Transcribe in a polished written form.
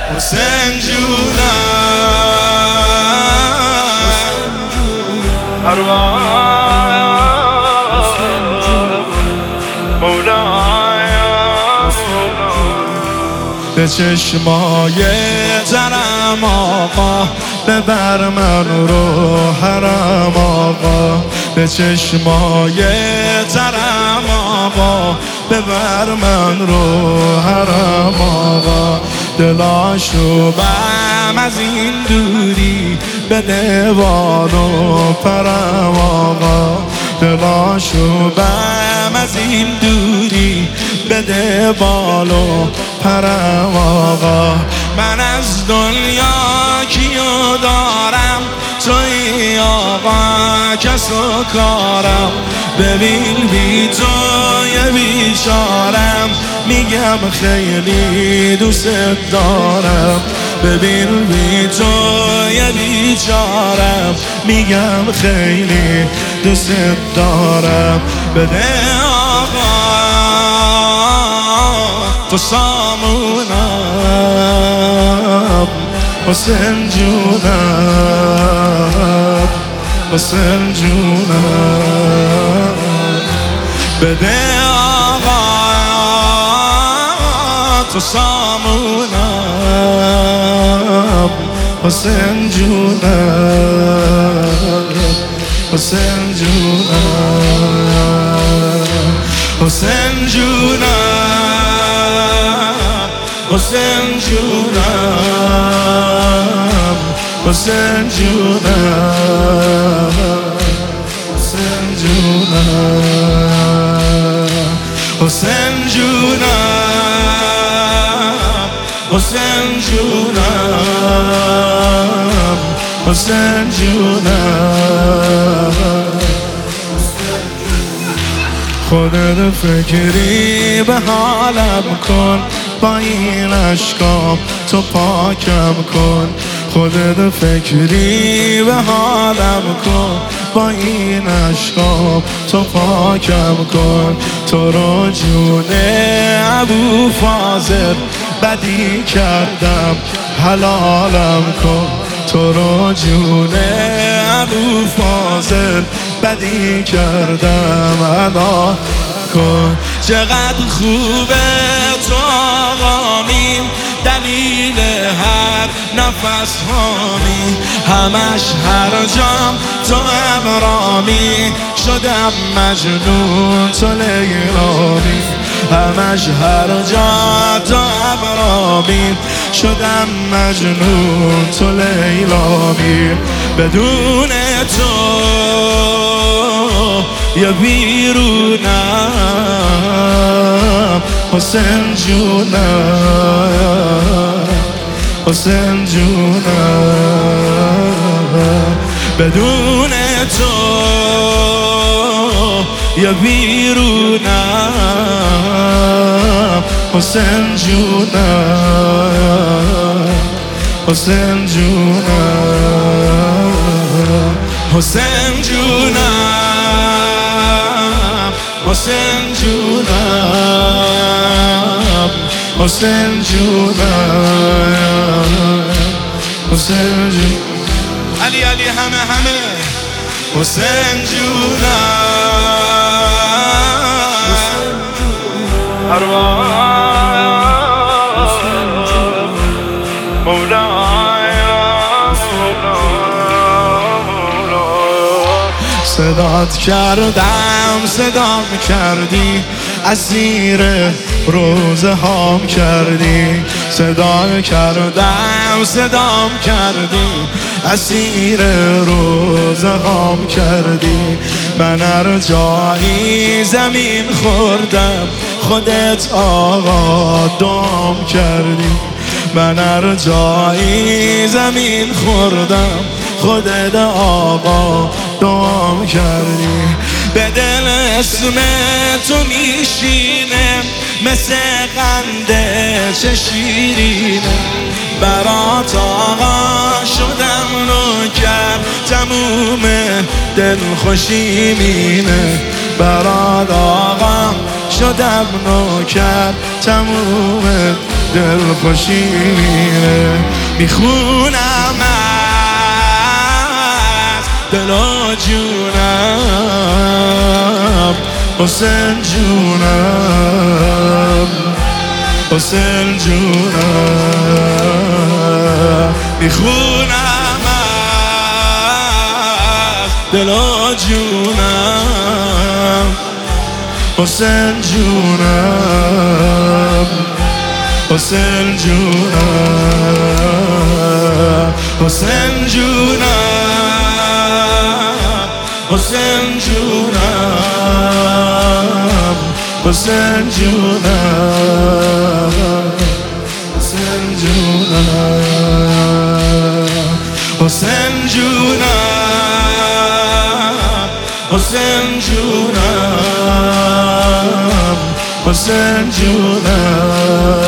حسین جونم به چشمای ترم آقا ببر من رو حرم آقا به چشمای ترم آقا ببر من رو حرم آقا دلاشو بم از این دوری به دیوار و پرم آقا دلاشو بم از این دوری بده بالو پرم آقا من از دنیا کیو دارم توی آقا کس و کارم ببین بی تو یه بیچارم میگم خیلی دوست دارم ببین بی تو یه بیچارم میگم خیلی دوست دارم بده آقا تو سامونم حسین جونم حسین جونم بده آقا تو سامونم حسین جونم حسین جونم حسین جونم حسین جونم حسین جونم حسین جونم حسین جونم حسین جونم حسین جونم خودت فکری به حالم کن با این عشقام تو پاکم کن خودت فکری به حالم کن با این عشقام تو پاکم کن تو رو جون ابو فاضل بدی کردم حلالم کن تو رو جون ابو فاضل بدی کردم حلال کن چقدر خوبه تو آقامین دلیل هر نفس هامی همش هر جام تو ابرامی شدم مجنون تو لیلامی همش هر جا تو ابرامی شدم مجنون تو لیلامی بدون تو یا بیرونم حسین جونم حسین جونم بدون تو یا بیرونم حسین جونم حسین جونم حسین جونم حسین جونم حسین جونم حسین جونم علی علی همه حسین جونم صدات کردم صدام کردی اسیر روزه هام کردی صدا کردم صدام کردی اسیر روزه هام کردی من هر جایی زمین خوردم خودت آقا دام کردی من هر جایی زمین خوردم خودت آقا دام کردی به دل اسم تو میشینه مثل قنده چه شیرینه برات آقا شدم نوکر تموم دل خوشی مینه برات آقا شدم نوکر تموم دل خوشی میخونم از دل و جونم حسین جونم حسین جونم میخونم از دل و جونم حسین جونم حسین جونم حسین جونم حسین جونم حسین جونم حسین جونم حسین جونم حسین جونم حسین جونم